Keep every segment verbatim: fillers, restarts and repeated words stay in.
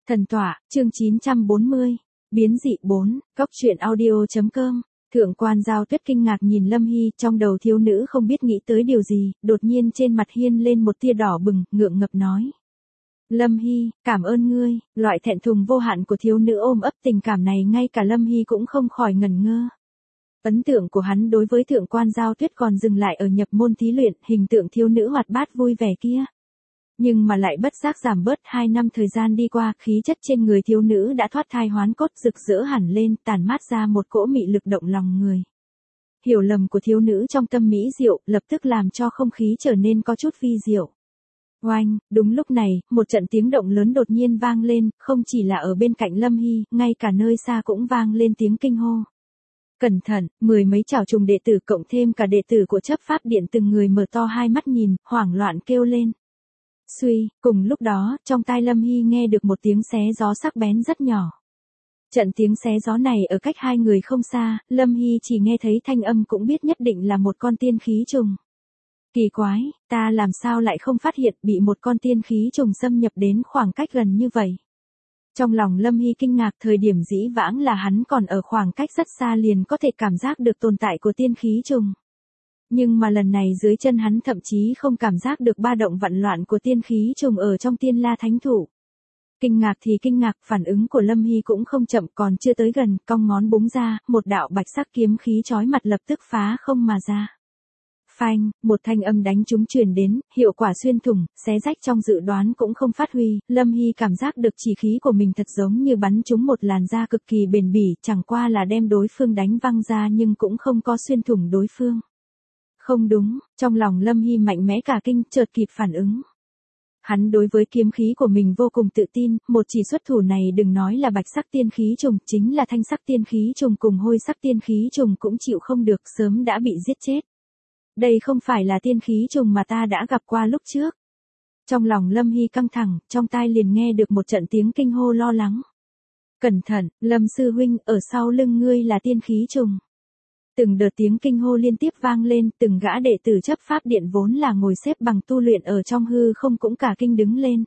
Thần tọa, chương chín trăm bốn mươi, biến dị bốn, góc truyện audio.com. Thượng quan Giao Tuyết kinh ngạc nhìn Lâm Hy, trong đầu thiếu nữ không biết nghĩ tới điều gì, đột nhiên trên mặt hiên lên một tia đỏ bừng, ngượng ngập nói. Lâm Hy, cảm ơn ngươi. Loại thẹn thùng vô hạn của thiếu nữ ôm ấp tình cảm này ngay cả Lâm Hy cũng không khỏi ngẩn ngơ. Ấn tượng của hắn đối với thượng quan Giao Tuyết còn dừng lại ở nhập môn thí luyện, hình tượng thiếu nữ hoạt bát vui vẻ kia. Nhưng mà lại bất giác giảm bớt, hai năm thời gian đi qua, khí chất trên người thiếu nữ đã thoát thai hoán cốt, rực rỡ hẳn lên, tản mát ra một cỗ mị lực động lòng người. Hiểu lầm của thiếu nữ trong tâm mỹ diệu, lập tức làm cho không khí trở nên có chút vi diệu. Oanh, đúng lúc này, một trận tiếng động lớn đột nhiên vang lên, không chỉ là ở bên cạnh Lâm Hy, ngay cả nơi xa cũng vang lên tiếng kinh hô. Cẩn thận, mười mấy chảo trùng đệ tử cộng thêm cả đệ tử của chấp pháp điện từng người mở to hai mắt nhìn, hoảng loạn kêu lên. Suy, cùng lúc đó, trong tai Lâm Hy nghe được một tiếng xé gió sắc bén rất nhỏ. Trận tiếng xé gió này ở cách hai người không xa, Lâm Hy chỉ nghe thấy thanh âm cũng biết nhất định là một con tiên khí trùng. Kỳ quái, ta làm sao lại không phát hiện bị một con tiên khí trùng xâm nhập đến khoảng cách gần như vậy. Trong lòng Lâm Hy kinh ngạc, thời điểm dĩ vãng là hắn còn ở khoảng cách rất xa liền có thể cảm giác được tồn tại của tiên khí trùng. Nhưng mà lần này dưới chân hắn thậm chí không cảm giác được ba động vặn loạn của tiên khí trùng ở trong tiên la thánh thủ. Kinh ngạc thì kinh ngạc, phản ứng của Lâm Hy cũng không chậm, còn chưa tới gần, cong ngón búng ra, một đạo bạch sắc kiếm khí chói mặt lập tức phá không mà ra. Phanh, một thanh âm đánh trúng truyền đến, hiệu quả xuyên thủng, xé rách trong dự đoán cũng không phát huy, Lâm Hy cảm giác được chỉ khí của mình thật giống như bắn trúng một làn da cực kỳ bền bỉ, chẳng qua là đem đối phương đánh văng ra nhưng cũng không có xuyên thủng đối phương. Không đúng, trong lòng Lâm Hy mạnh mẽ cả kinh, chợt kịp phản ứng. Hắn đối với kiếm khí của mình vô cùng tự tin, một chỉ xuất thủ này đừng nói là bạch sắc tiên khí trùng, chính là thanh sắc tiên khí trùng cùng hôi sắc tiên khí trùng cũng chịu không được, sớm đã bị giết chết. Đây không phải là tiên khí trùng mà ta đã gặp qua lúc trước. Trong lòng Lâm Hy căng thẳng, trong tai liền nghe được một trận tiếng kinh hô lo lắng. Cẩn thận, Lâm sư huynh, ở sau lưng ngươi là tiên khí trùng. Từng đợt tiếng kinh hô liên tiếp vang lên, từng gã đệ tử chấp pháp điện vốn là ngồi xếp bằng tu luyện ở trong hư không cũng cả kinh đứng lên.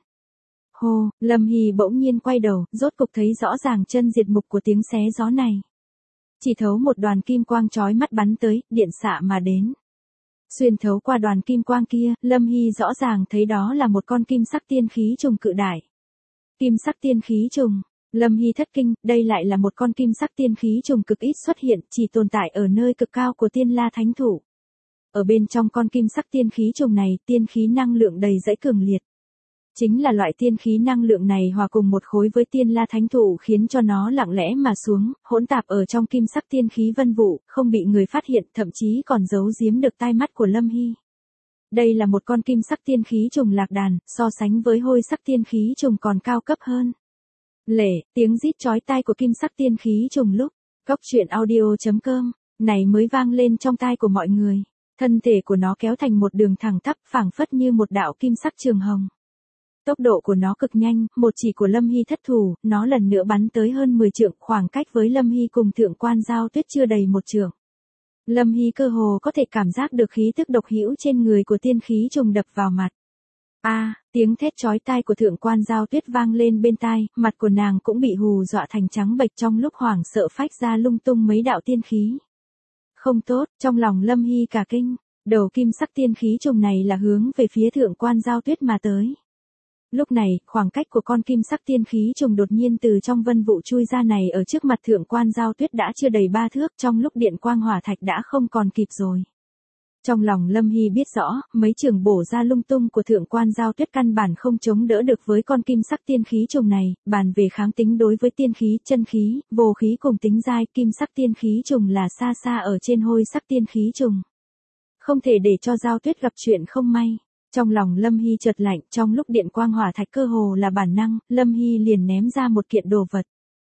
Hô, Lâm Hy bỗng nhiên quay đầu, rốt cục thấy rõ ràng chân diệt mục của tiếng xé gió này. Chỉ thấu một đoàn kim quang chói mắt bắn tới, điện xạ mà đến. Xuyên thấu qua đoàn kim quang kia, Lâm Hy rõ ràng thấy đó là một con kim sắc tiên khí trùng cự đại. Kim sắc tiên khí trùng. Lâm Hy thất kinh, đây lại là một con kim sắc tiên khí trùng cực ít xuất hiện, chỉ tồn tại ở nơi cực cao của tiên la thánh thủ. Ở bên trong con kim sắc tiên khí trùng này, tiên khí năng lượng đầy dẫy cường liệt. Chính là loại tiên khí năng lượng này hòa cùng một khối với tiên la thánh thủ khiến cho nó lặng lẽ mà xuống, hỗn tạp ở trong kim sắc tiên khí vân vụ, không bị người phát hiện, thậm chí còn giấu giếm được tai mắt của Lâm Hy. Đây là một con kim sắc tiên khí trùng lạc đàn, so sánh với hôi sắc tiên khí trùng còn cao cấp hơn. Lệ, tiếng rít chói tai của kim sắc tiên khí trùng lúc, góc truyện audio.com, này mới vang lên trong tai của mọi người. Thân thể của nó kéo thành một đường thẳng tắp, phảng phất như một đạo kim sắc trường hồng. Tốc độ của nó cực nhanh, một chỉ của Lâm Hy thất thủ, nó lần nữa bắn tới hơn mười trượng, khoảng cách với Lâm Hy cùng thượng quan Giao Tuyết chưa đầy một trượng. Lâm Hy cơ hồ có thể cảm giác được khí tức độc hữu trên người của tiên khí trùng đập vào mặt. A, à, tiếng thét chói tai của thượng quan Giao Tuyết vang lên bên tai, mặt của nàng cũng bị hù dọa thành trắng bệch, trong lúc hoảng sợ phách ra lung tung mấy đạo tiên khí. Không tốt, trong lòng Lâm Hy cả kinh, đầu kim sắc tiên khí trùng này là hướng về phía thượng quan Giao Tuyết mà tới. Lúc này, khoảng cách của con kim sắc tiên khí trùng đột nhiên từ trong vân vụ chui ra này ở trước mặt thượng quan Giao Tuyết đã chưa đầy ba thước, trong lúc điện quang hỏa thạch đã không còn kịp rồi. Trong lòng Lâm Hy biết rõ, mấy trường bổ ra lung tung của thượng quan Giao Tuyết căn bản không chống đỡ được với con kim sắc tiên khí trùng này, bàn về kháng tính đối với tiên khí, chân khí, vô khí cùng tính dai, kim sắc tiên khí trùng là xa xa ở trên hôi sắc tiên khí trùng. Không thể để cho Giao Tuyết gặp chuyện không may. Trong lòng Lâm Hy chợt lạnh, trong lúc điện quang hỏa thạch cơ hồ là bản năng, Lâm Hy liền ném ra một kiện đồ vật.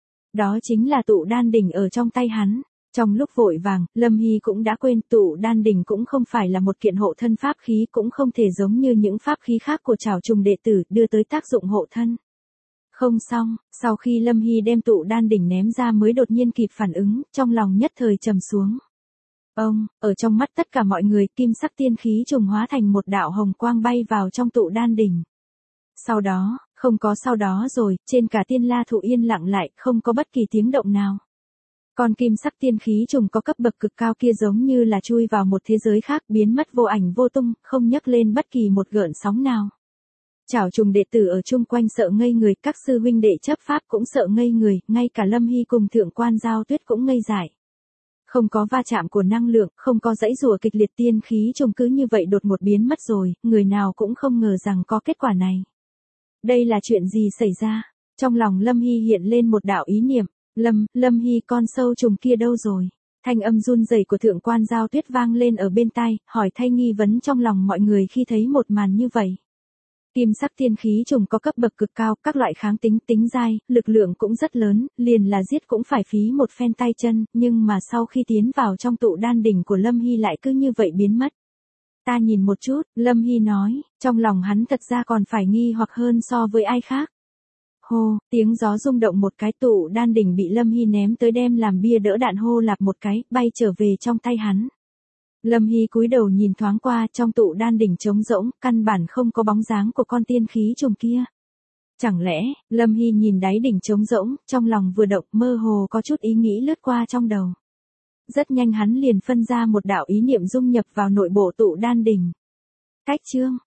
Đó chính là tụ đan đỉnh ở trong tay hắn. Trong lúc vội vàng, Lâm Hy cũng đã quên tụ đan đỉnh cũng không phải là một kiện hộ thân pháp khí, cũng không thể giống như những pháp khí khác của trảo trùng đệ tử đưa tới tác dụng hộ thân. Không xong, sau khi Lâm Hy đem tụ đan đỉnh ném ra mới đột nhiên kịp phản ứng, trong lòng nhất thời trầm xuống. Ông, ở trong mắt tất cả mọi người, kim sắc tiên khí trùng hóa thành một đạo hồng quang bay vào trong tụ đan đỉnh. Sau đó, Không có sau đó rồi, trên cả tiên la thụ yên lặng lại, không có bất kỳ tiếng động nào. Con kim sắc tiên khí trùng có cấp bậc cực cao kia giống như là chui vào một thế giới khác, biến mất vô ảnh vô tung, không nhấc lên bất kỳ một gợn sóng nào. Chảo trùng đệ tử ở chung quanh sợ ngây người, các sư huynh đệ chấp pháp cũng sợ ngây người, ngay cả Lâm Hy cùng thượng quan Giao Tuyết cũng ngây dại. Không có va chạm của năng lượng, không có dãy rùa kịch liệt, tiên khí trùng cứ như vậy đột ngột biến mất rồi, người nào cũng không ngờ rằng có kết quả này. Đây là chuyện gì xảy ra? Trong lòng Lâm Hy hiện lên một đạo ý niệm, Lâm, Lâm Hy con sâu trùng kia đâu rồi? Thanh âm run rẩy của thượng quan Giao Tuyết vang lên ở bên tai, hỏi thay nghi vấn trong lòng mọi người khi thấy một màn như vậy. Kim sắc tiên khí trùng có cấp bậc cực cao, các loại kháng tính, tính dai, lực lượng cũng rất lớn, liền là giết cũng phải phí một phen tay chân, nhưng mà sau khi tiến vào trong tụ đan đỉnh của Lâm Hy lại cứ như vậy biến mất. Ta nhìn một chút, Lâm Hy nói, trong lòng hắn thật ra còn phải nghi hoặc hơn so với ai khác. Hô, tiếng gió rung động một cái, tụ đan đỉnh bị Lâm Hy ném tới đem làm bia đỡ đạn, hô lạp một cái, bay trở về trong tay hắn. Lâm Hy cúi đầu nhìn thoáng qua, trong tụ đan đỉnh trống rỗng, căn bản không có bóng dáng của con tiên khí trùng kia. Chẳng lẽ, Lâm Hy nhìn đáy đỉnh trống rỗng, trong lòng vừa động, mơ hồ có chút ý nghĩ lướt qua trong đầu. Rất nhanh hắn liền phân ra một đạo ý niệm dung nhập vào nội bộ tụ đan đỉnh. Cách chương